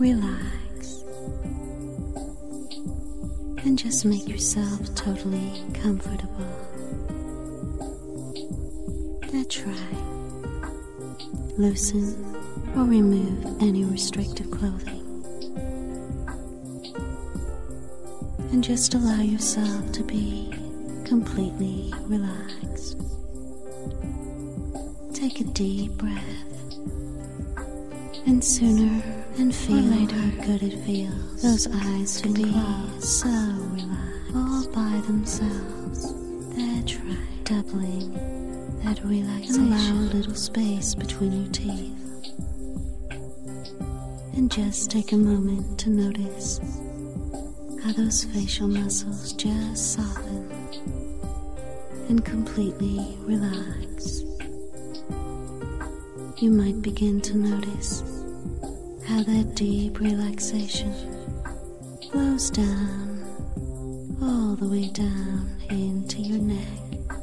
relax, and just make yourself totally comfortable. That's right. Loosen or remove any restrictive clothing. And just allow yourself to be completely relaxed. Take a deep breath, and sooner and feel later how good it feels. Those eyes to be so relaxed, all by themselves. That's right, doubling that relaxation. And allow a little space between your teeth. And just take a moment to notice how those facial muscles just soften and completely relax. You might begin to notice how that deep relaxation flows down, all the way down into your neck,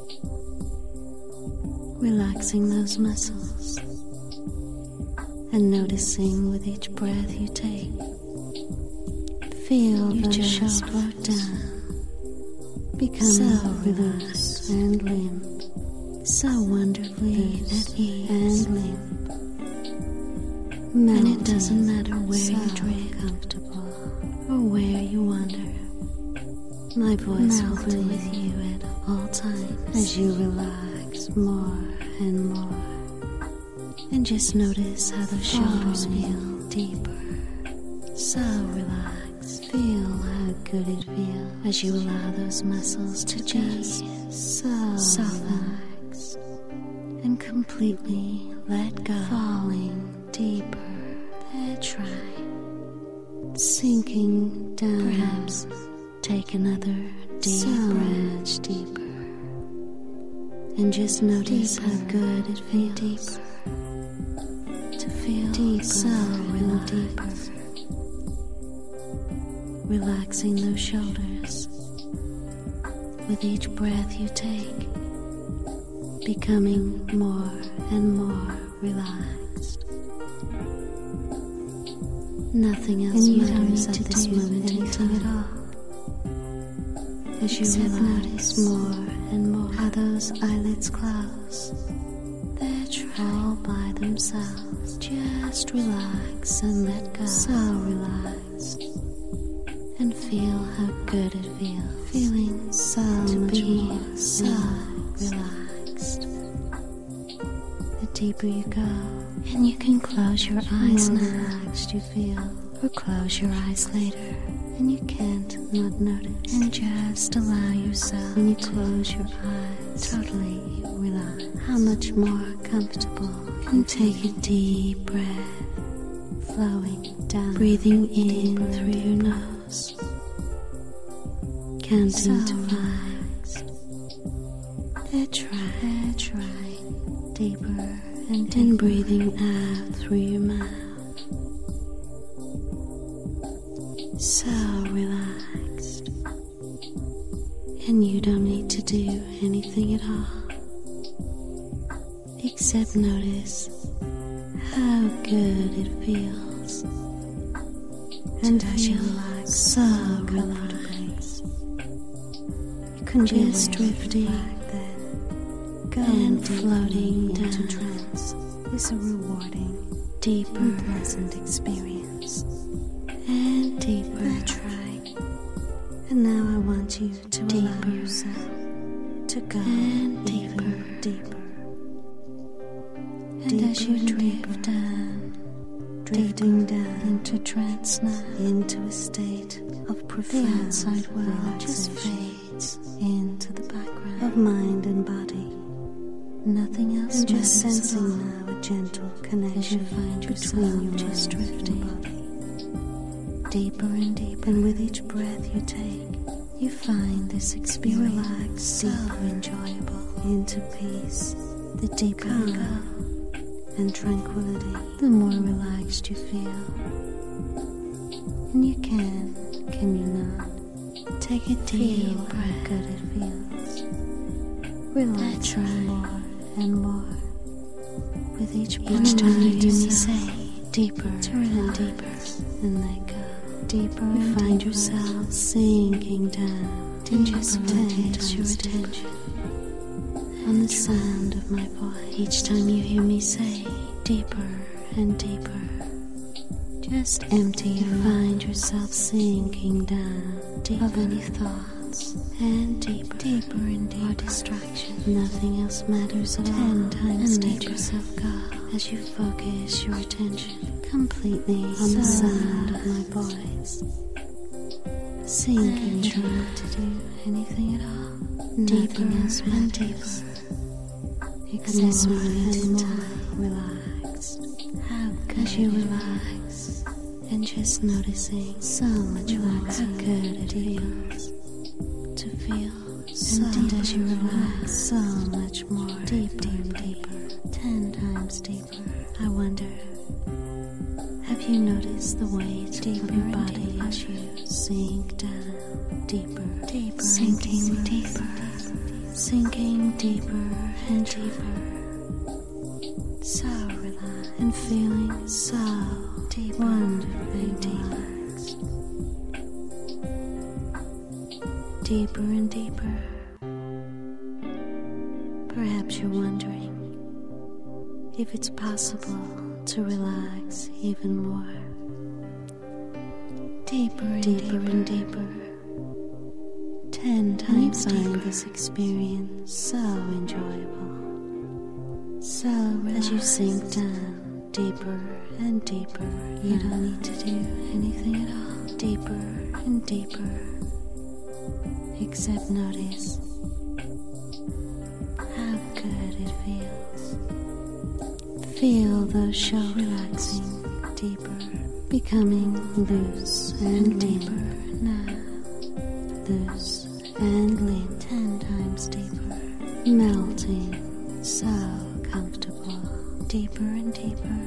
relaxing those muscles and noticing with each breath you take. Feel you just float down, becoming so relaxed and limp, so wonderfully at ease and limp. And it doesn't matter where you drift, comfortable, or where you wander. My voice will be with you at all times as you relax more and more. And just notice how those shoulders feel deeper, so relaxed. Feel how good it feels as you allow those muscles to just so relax and completely let go, falling deeper. That's right, sinking down. Perhaps take another deep breath, deeper, and just notice how good it feels deeper. To feel deeper, so relaxed. Deeper. Relaxing those shoulders with each breath you take, becoming more and more relaxed. Nothing else matters at this moment in time. As you notice more and more how those eyelids close. They're all by themselves. Just relax and let go. So relaxed. And feel how good it feels. Feeling so much more so relaxed. The deeper you go, and you can close your eyes now. Relaxed you feel, or close your eyes later, and you can't not notice. And just allow yourself, when you close your eyes, totally relax. How much more comfortable. And take a deep breath, flowing down, breathing in through your nose. Counting to 5. That's right. Deeper and deeper. And breathing out through your mouth. So relaxed. And you don't need to do anything at all, except notice how good it feels. And as you relax so relaxed, you can just drifting and floating into trance is a rewarding, deeper, and pleasant experience. And deeper. That's right. And now I want you to allow yourself to go and deeper. And as you drift down, drifting down into trance now, into a state of profound, the outside world just fades into the background of mind and body. Nothing else. And just sensing now a gentle connection as you find between your just drifting body, deeper and deeper. And with each breath you take, you find this experience relaxed, deeper, enjoyable, into peace. The deeper you go, and tranquility, the more relaxed you feel. And you can you not, take a deep breath. How good it feels. Relax more and more with each breath. Each time you hear me say deeper and deeper, and let go. Deeper and find yourself sinking down. And just focus your attention on the sound of my voice. Each time you hear me say deeper and deeper, just empty and find yourself sinking down of any thoughts, and deeper and deeper distraction. Nothing else matters at all. 10 times and let yourself go as you focus your attention completely on the sound of my voice. Sinking, trying to do anything at all. Deeper and deeper. At this moment in time, relaxed. As you relax, and just noticing so much how good it feels to feel. And as you relax, so much more deeper and deeper, 10 times deeper. I wonder, have you noticed the way it's deeper your body as you sink down deeper, sinking deeper, sinking deeper and deeper, so relaxed and feeling so deep, wonderfully relaxed, deeper and deeper. Perhaps you're wondering if it's possible to relax even more. Deeper and deeper. 10 times deeper. This experience so enjoyable. So as you sink down deeper and deeper, you don't need to do anything at all. Deeper and deeper. Except notice how good it feels. Feel those shoulders relaxing deeper, becoming loose and deeper now. Loose and limp, 10 times deeper, melting, so comfortable. Deeper and deeper,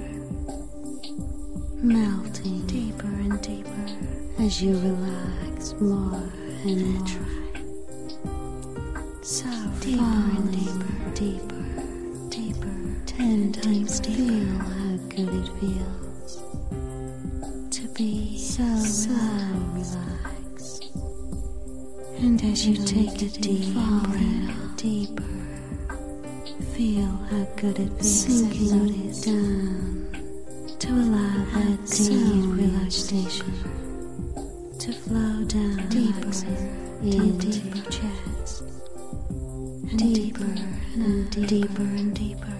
melting deeper and deeper as you relax more and more. So deeper and deeper, 10 times deeper. Feel how good it feels to be so relaxed. And as you take a deep breath, deeper, feel how good it feels sinking down to allow that deep relaxation to flow down deeper into your chest, and deeper and deeper.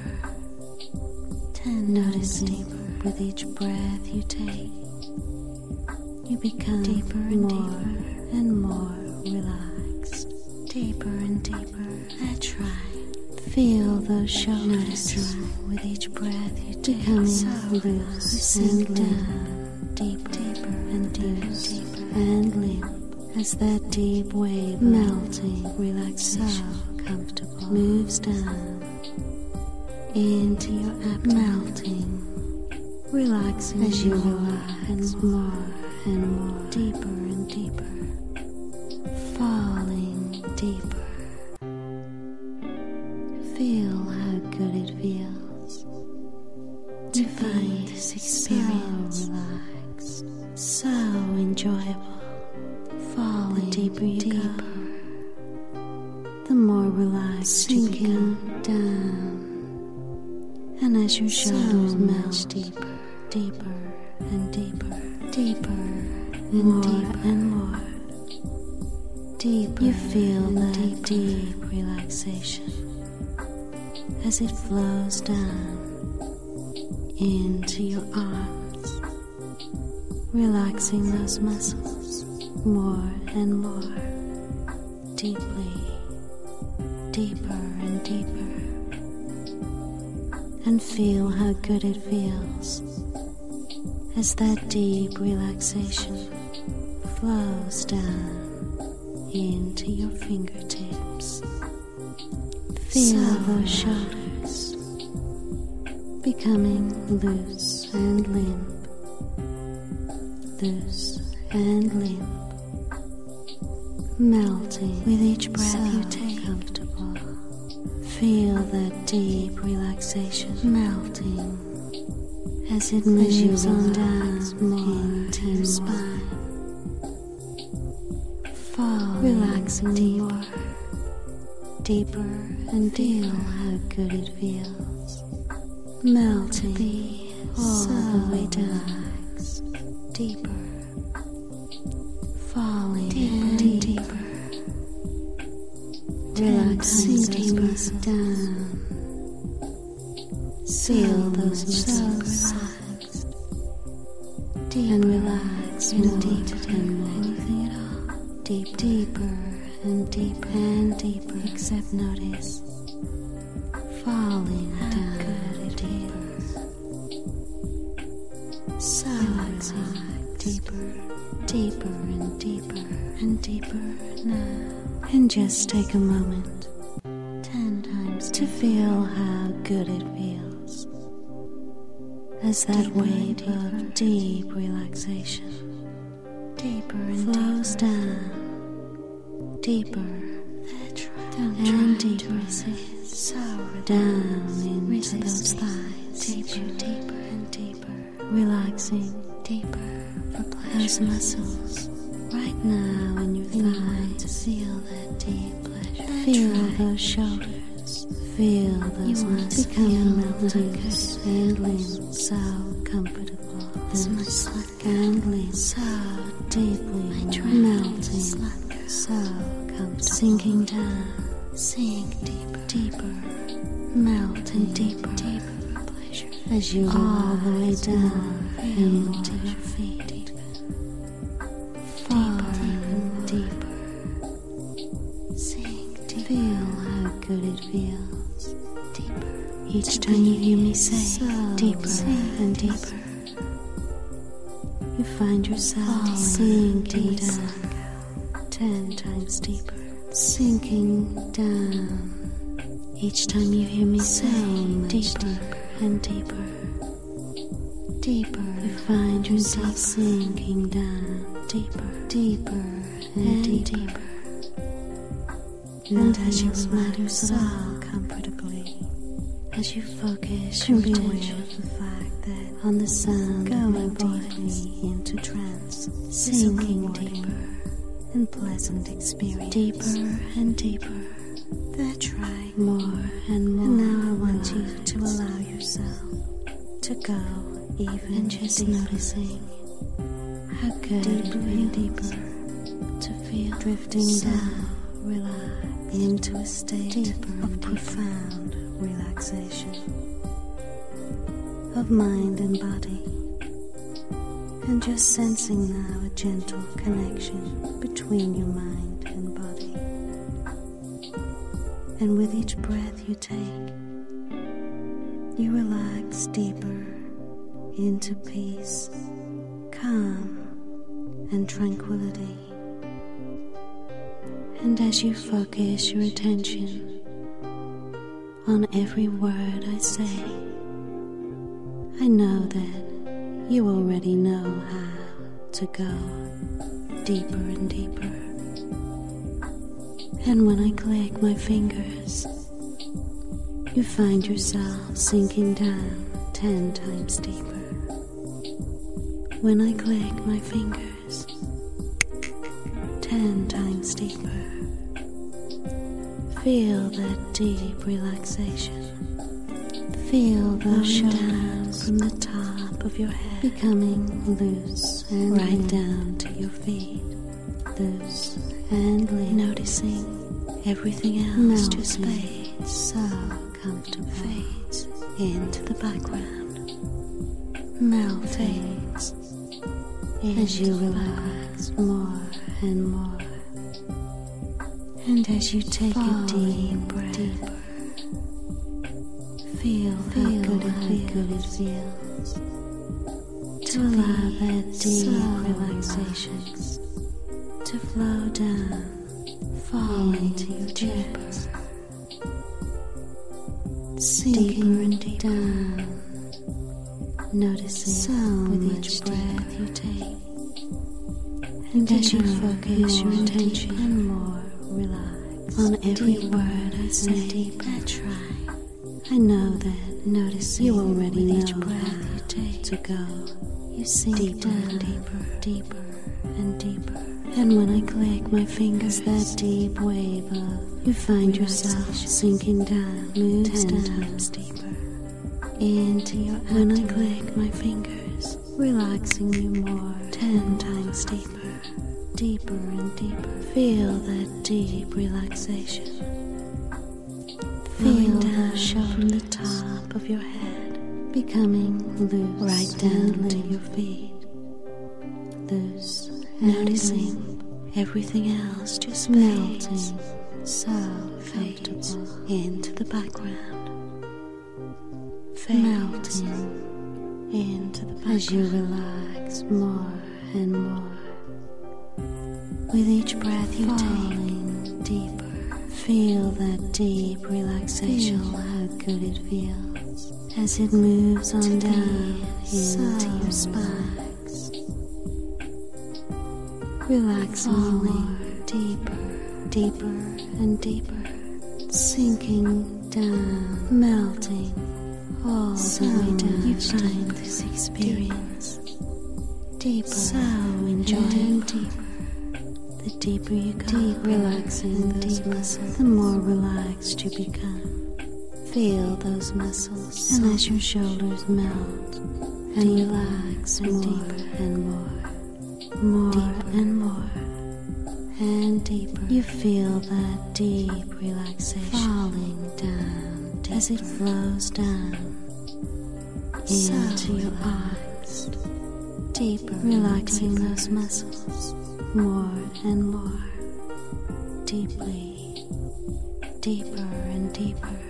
10 noticing with each breath you take, you become deeper and more relaxed. Deeper and deeper. That's right. Feel those shoulders with each breath you take, becoming loose and limp. Deeper and deeper and limp as that deep wave melting relaxation so comfortable moves down into your abdomen, melting, relaxing as you relax more and more, deeper and deeper, falling deeper. Feel how good it feels to find this experience so relaxed, so enjoyable. Falling deeper you go, the more relaxed you become down. And as your shoulders melt deeper and deeper and more, deeper you feel that deep relaxation as it flows down into your arms, relaxing those muscles more and more, deeper and deeper. And feel how good it feels as that deep relaxation flows down into your fingertips. Feel those shoulders becoming loose and limp, melting with each breath you take. Comfortable. Feel that deep relaxation melting as it moves on down into your spine, relaxing deeper, deeper, and feel how good it feels, melting all the way down, deeper, falling deeper, relaxing deeper down. Feel those muscles relaxed, deep and relaxed, and deeper than anything at all. Deeper and deeper and deeper. Except notice falling down deeper. So relaxing, deeper and deeper and deeper now. And just take a moment, 10 times, to feel how good it feels as that wave of deep relaxation deeper and flows down, deeper and deeper, down into those thighs, deeper and deeper, relaxing deeper for pleasure. Those muscles right now in your thighs, feel that deep pleasure. Feel those shoulders. Feel those muscles becoming loose and limp, so comfortable. Loose and limp, so deeply melting, so comfortable. Sinking down, sink deeper, melting deeper for pleasure. As you go all the way down into your feet, deeper, sink deeper. Feel how good it feels. Deeper. Each time you hear me say deeper and deeper, you find yourself sinking down 10 times deeper, sinking down. Each time you hear me say deeper and deeper, you find yourself sinking down deeper and deeper. And as you let yourself comfortably, as you focus your attention of the fact that on the sound going deeply into trance, sinking deeper and pleasant experience, deeper and deeper. That's right, more and more. And now I want you to allow yourself to go even just noticing how good deeper and deeper to feel drifting down, relax into a state of profound relaxation of mind and body, and just sensing now a gentle connection between your mind and body. And with each breath you take, you relax deeper into peace, calm, and tranquility. And as you focus your attention on every word I say, I know that you already know how to go deeper and deeper. And when I click my fingers, you find yourself sinking down 10 times deeper. When I click my fingers, 10 times deeper. Feel that deep relaxation. Feel those shoulders from the top of your head becoming loose and right down to your feet. Loose and limp. Noticing everything else just fades so comfortable. Fades into the background. Fades as you relax more and more. And as you take a deep breath, feel how good it feels to allow that deep relaxation to flow down, falling to your chest, sinking deeper down, noticing with each breath you take. And as you focus your attention and more relax on every word I say, that's right. I know that noticing you already know each breath you take to go. You sink deeper, deeper, and deeper. And when I click my fingers, that deep wave of you find yourself sinking down, moves 10 times deeper into your active. When I click my fingers, relaxing you more, 10 times deeper, deeper and deeper. Feel that deep relaxation. Feel down from the top of your head, becoming loose right down to your feet. Loose, noticing everything else just melting, so comfortable into the background, melting into the background as you relax more and more. With each breath you take deeper. Feel that deep relaxation. Feel how good it feels as it moves on down into your spines. Relaxing more, deeper, deeper and deeper, sinking down, melting all the way down. You find this experience deeper, so enjoyable. Deeper. The deeper you go, deep relaxing those muscles, the more relaxed you become. Feel those muscles, and as your shoulders melt and relax more and more and more and deeper, you feel that deep relaxation falling down as it flows down into your eyes, deeper, relaxing those muscles. More and more, deeply, deeper and deeper,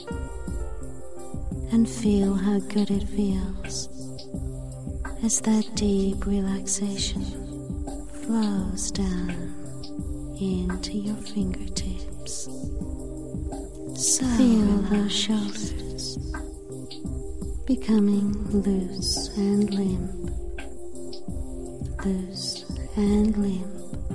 and feel how good it feels as that deep relaxation flows down into your fingertips. So feel those shoulders becoming loose and limp, loose and limp,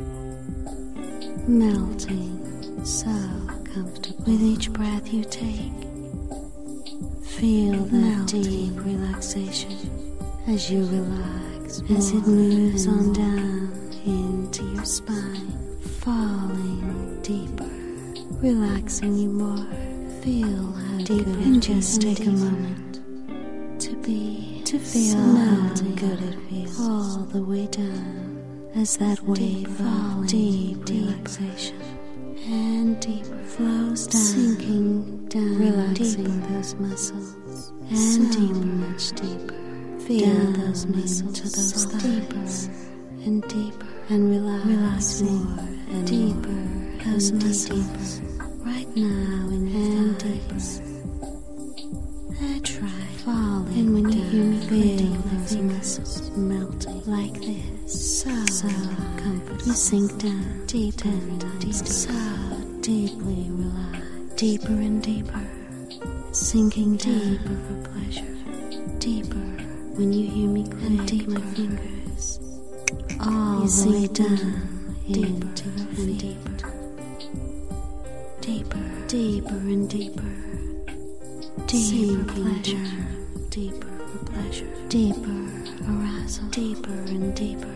melting so comfortable. With each breath you take, feel that deep relaxation as you relax as it moves on down into your spine, falling deeper, relaxing you more. Feel how deeper, and just take a moment to feel how good it feels all the way down. As that wave of deep relaxation and deeper flows down, sinking down, relaxing deeper, those muscles, and so deeper, much deeper. Feel down those muscles to those thighs, and deeper, and relaxing more and deeper, those muscles, deeper, right now in your thighs. That's right, falling, and when you hear me feel those muscles melting like this, so comfortable. You sink down, deep and deep, so deeply relaxed, deeper and deeper, sinking deeper for pleasure, deeper. When you hear me click my fingers, all the way down, deeper and deeper, deeper, deeper and deeper. Deeper pleasure, deeper for pleasure, deeper arousal, deeper and deeper,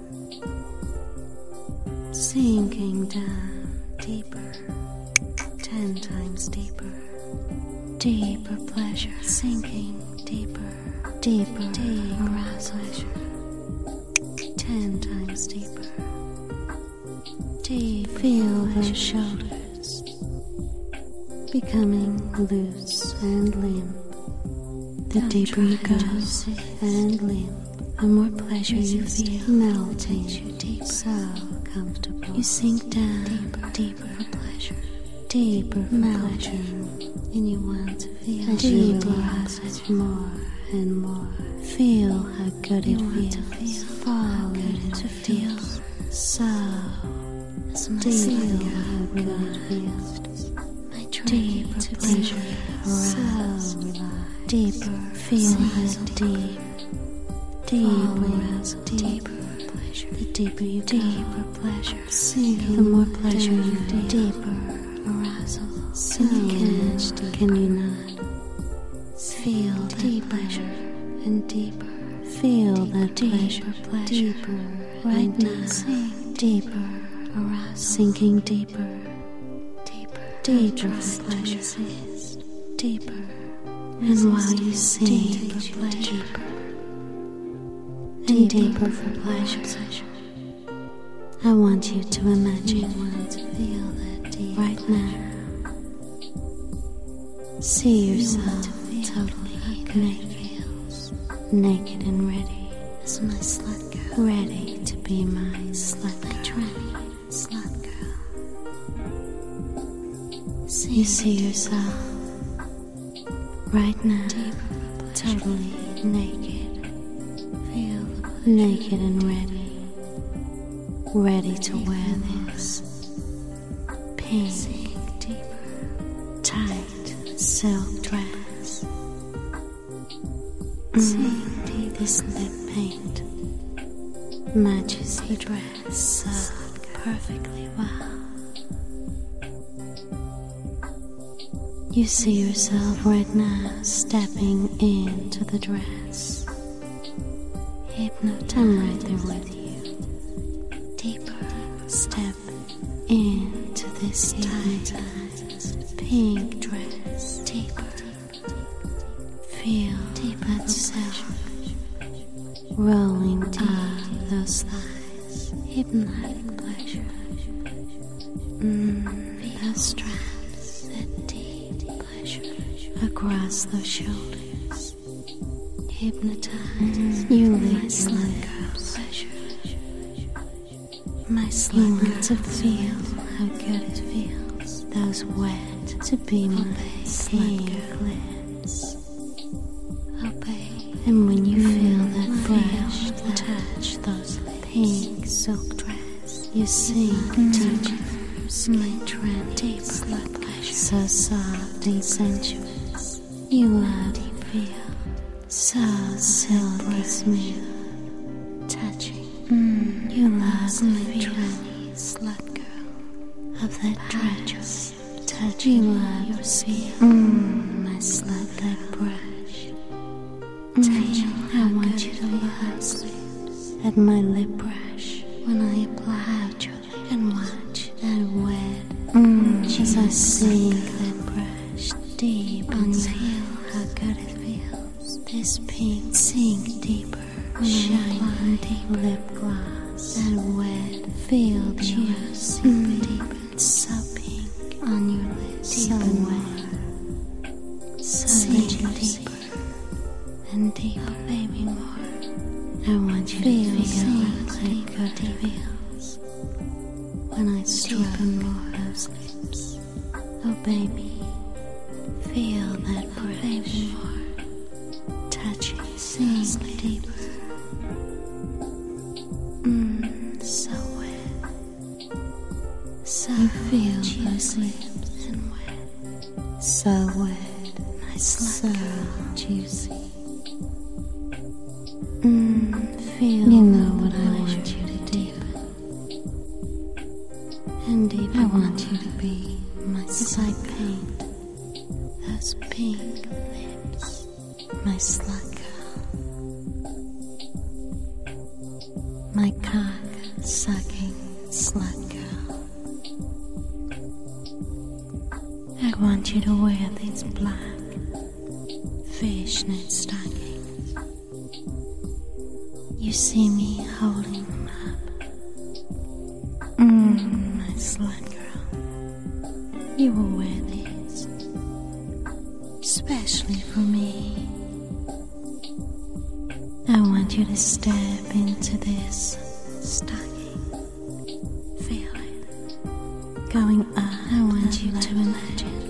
sinking down deeper, 10 times deeper, deeper pleasure, sinking deeper, deeper, deeper arousal, pleasure, 10 times deeper, deep. Feel those shoulders becoming loose and limp. The deeper you go and limp, the more pleasure you feel, melting you deep, so comfortable. You sink down deeper, deeper for pleasure, deeper for pleasure, and you want to feel as you relax more and more. Feel how good it feels, falling to feel so deep, how good it feels. Deeper pleasure, arousal, deeper, feel how deep, deeper pleasure. The deeper you go, deeper pleasure, sinking, the more pleasure you feel, deeper arousal. So can you not? Feel that pleasure and deeper. Feel that pleasure deeper right now. Sink deeper, arousal. Sinking deeper, deeper pleasure, deeper. And while you sink deeper and deeper for pleasure, I want you to imagine feel that deep right now. See yourself totally naked and ready as my slut girl, ready to be my slut girl. You see yourself right now totally naked, naked and ready to wear this pink, tight silk dress. This lip paint matches the dress so perfectly well. You see yourself right now stepping into the dress. Hypnotized, I'm right there with you. Deeper, step into this tight pink dress. Deeper, feel that silk rolling up those thighs. Hypnotic pleasure. Those straps, that deep pleasure across those shoulders. Hypnotized. You lead slut girl pleasure. My slut girl to feel how good it feels. Those wet to be my slut girl lips. Obey. And when you feel that fresh touch, those pink silk dress, you sink deeper. My trendy slut pleasure, so soft and sensuous. You love deep feel, so silky smooth, touching. You love my trendy slut girl of that dress, touching. You love your feel, my slut that brush. Touching, I want you to look at my lip brush when I apply out your lip and watch that wet. As I sink that brush deep on your heel, how good it feels. This pink sink deeper, shiny deep lip gloss. That wet, feel juice deeper. It's so pink on your lips, so wet, so deeper and deeper, baby, more. I want you to feel that good feels when I stroke more those lips. Oh baby, feel that brush, baby, more. Touching, sink deeper. So wet, so feel juicy and wet, so wet, my slut girl, juicy. Feel, you know what I want you to do. And deep, I want you to be my side paint, those pink lips, my slut girl, my cock sucking slut girl. I want you to wear these black fishnet stockings. You see me holding them up. My slut girl. You will wear these, especially for me. I want you to step into this stocking. Feel it. Going up. I want you to imagine.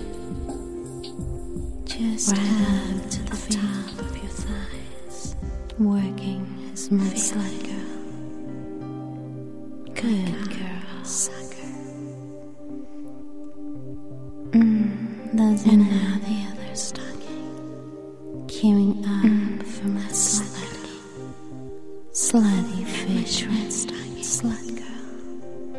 Just right up to the top of your thighs. Working as my slut girl. Good girl, sucker. Those and now the other stocking. Queuing up for my slutty fish red stocking. Slut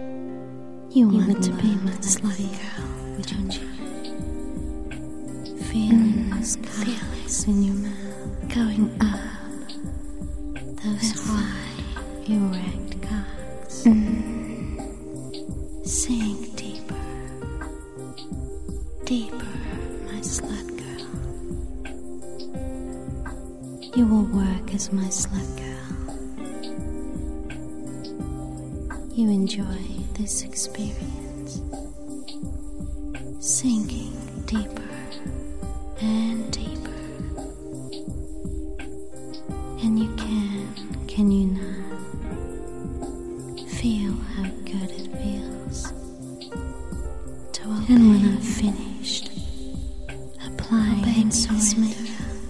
girl. You want to be my slutty girl, don't you? feeling those cocks in your mouth going up, those high, erect cocks. Sink deeper, deeper, my slut girl. You will work as my slut girl. You enjoy this experience, sinking deeper and deeper. And you can you not, feel how good it feels to obey. And when I've finished applying surrender,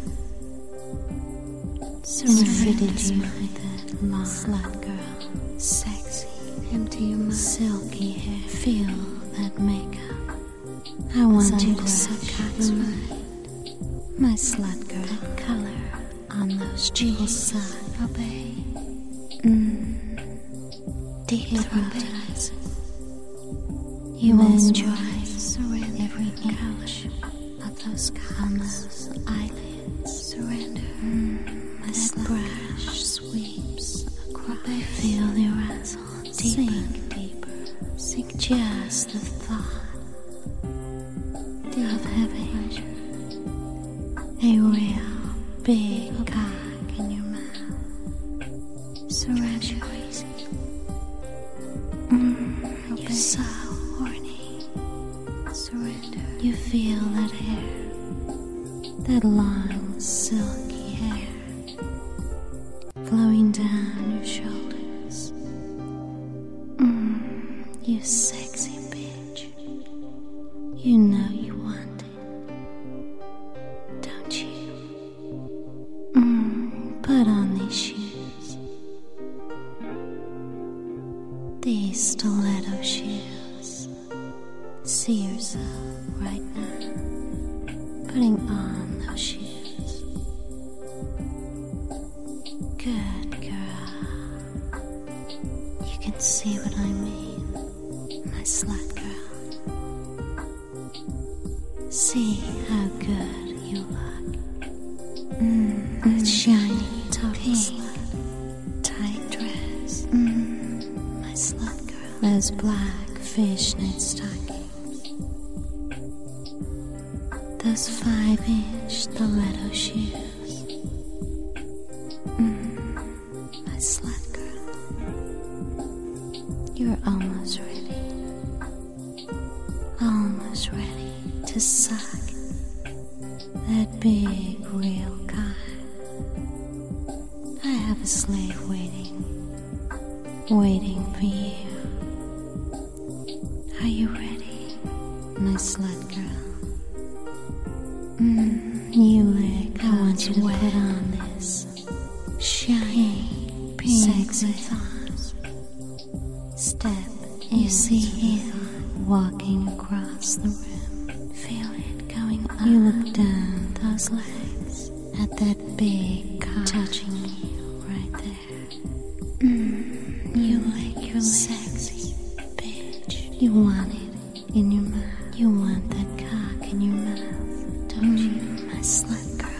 fitted you with that long slut girl, sexy, empty your mind, silky hair, feel that makeup. I want you to suck cock's mind, my slut girl, that color on those cheeks, obey. Deep hypnotizing. You will enjoy surrender every inch of those cocks, eyelids, surrender. That brush sweeps across. Feel your asshole deeper, sink deeper. Sink just the thought of having a real big cock in your mouth. Surrender. Crazy. You're so horny. Surrender. You feel that hair, that long silky hair, flowing down your shoulders. You sexy bitch. You know you want it, don't you? Put on these shoes, these stiletto shoes. See yourself right now putting on those shoes. Good girl. You can see what I mean, my slut girl. See how good you look. That shiny total slut, tight dress. My slut girl. Those black fishnet stockings. Those 5-inch stiletto shoes. My slut girl. You're almost ready. Almost ready to suck that big real cock. I have a slave waiting for you. Are you ready, my slut girl? You lick. I want you to put on this shiny, pink, sexy thongs. Step in. You see him walking across the room. Feel it going up. You look down those legs at that big cock touching you right there. You lick your sexy bitch. You want it in your mouth. You want that cock in your mouth, don't you, my slut girl?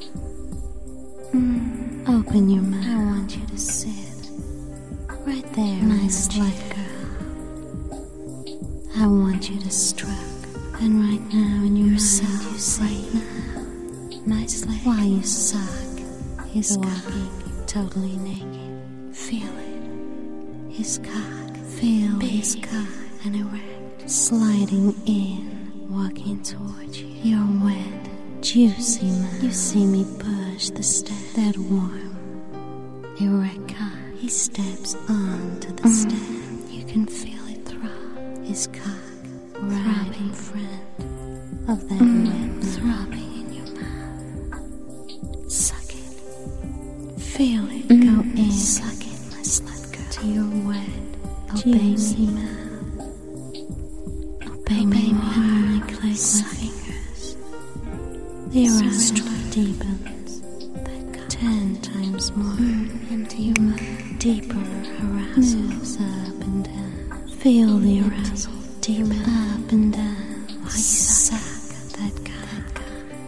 Open your mouth. I want you to sit right there, my slut girl. I want you to stroke, and right now in yourself, you see now, my slut, while you suck his cock, totally naked. Feel it, his cock. Feel his cock and erect, sliding in, walking towards you. Your wet, juicy mouth. You see me push the step, that warm, erect cock. He steps onto the step. You can feel it throb. His cock right in front of that wet, throbbing in your mouth. Suck it. Feel it go in. Suck it, my slut girl, to your wet, juicy mouth. Obey me when I click my fingers. The arousal deepens 10 times more. Into your mouth. Deeper arousals up and down. Feel the arousal deepen up and down while you suck that cock.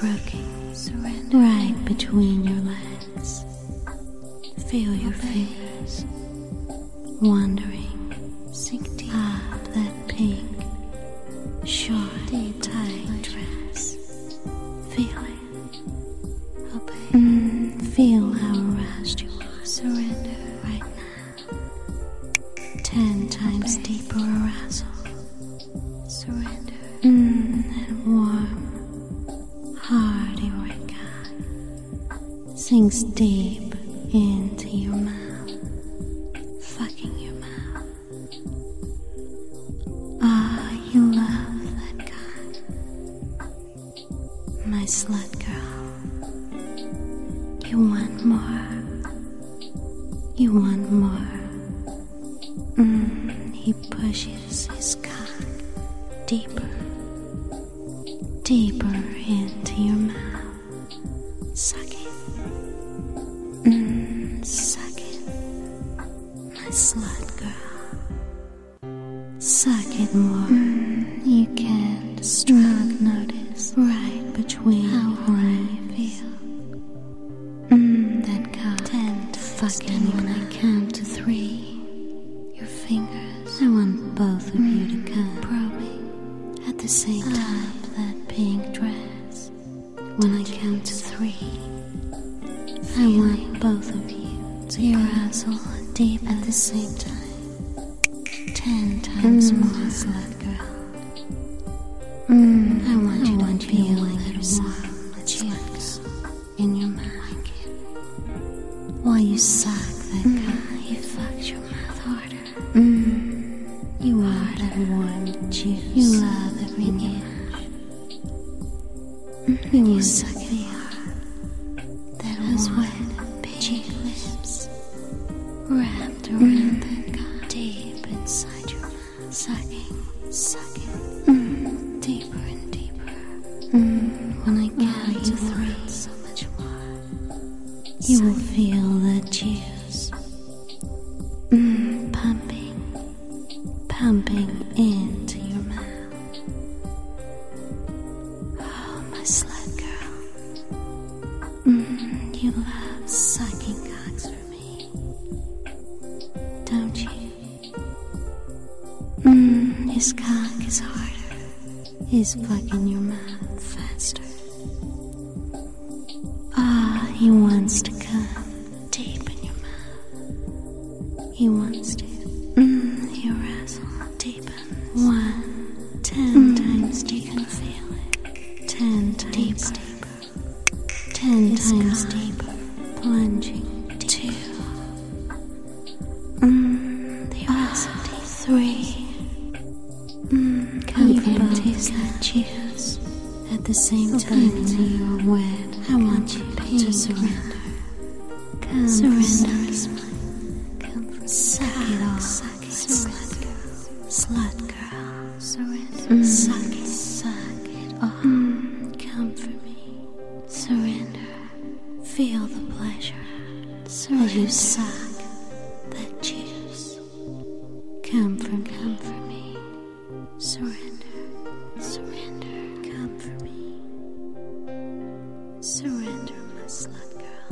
stroking, surrender, right between your legs. Feel your fingers wandering, sink deep up that pink, short, tight dress. Feel it. Obey. Feel how aroused you are. Surrender right now. 10 times deeper arousal. Surrender. That warm, hearty orgasm sinks deep into your mouth, fucking your mouth. Ah, you love that guy, my slut girl. You want more. You want more. He pushes his cock deeper, deeper into your mouth. Suck it. Suck it, my slut girl. Suck it more. You can't strike notice right between how hard you feel. That cock tend to fucking when I count to 3. Your fingers. I want both of you to come probing at the same time. That pink dress. When I count to 3. I want both of you to arousal deep at the same time. 10 times more, slut girl. I want you to feel like you're warm cheeks in your mouth. While you suck that guy, you fucked your mouth harder. You want that warm juice. You love every inch. You suck it hard. That was wet, pink lips wrapped around that guy, deep inside your mouth, sucking, deeper and deeper. When I count to 3, so much more, you will feel that juice, pumping into your mouth. Oh, my slut girl. You love sucking cocks for me, don't you? His cock is harder. He's fucking your mouth faster. Ah, he wants to come deep in your mouth. He wants to. He arousal deepen. 10 times deeper. You can feel it. 10 times deeper. 10 times deeper, plunging. 2. The arousal deep. 3. Come from taste that juice at the same time as you are wet. I want you to surrender. Surrender is mine. Suck it all. Slut girl. Surrender. Suck it all. Come for me. Surrender. Feel the pleasure as you suck that juice. Come for me. Surrender. Come for me. Surrender, my slut girl.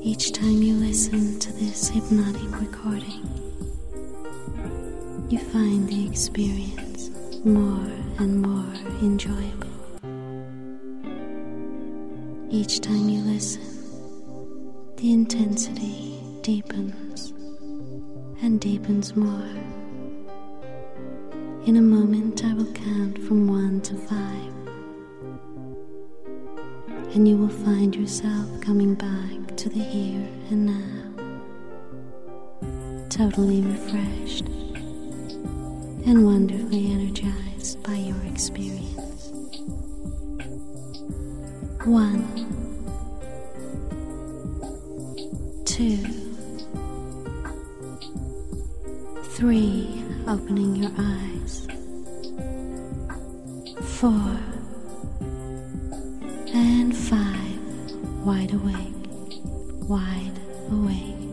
Each time you listen to this hypnotic recording, you find the experience more and more enjoyable. Each time you listen, the intensity deepens and deepens more. In a moment, I will count from 1 to 5, and you will find yourself coming back to the here and now, totally refreshed and wonderfully energized by your experience. 1, 2, 3, opening your eyes. 4 and 5, wide awake, wide awake.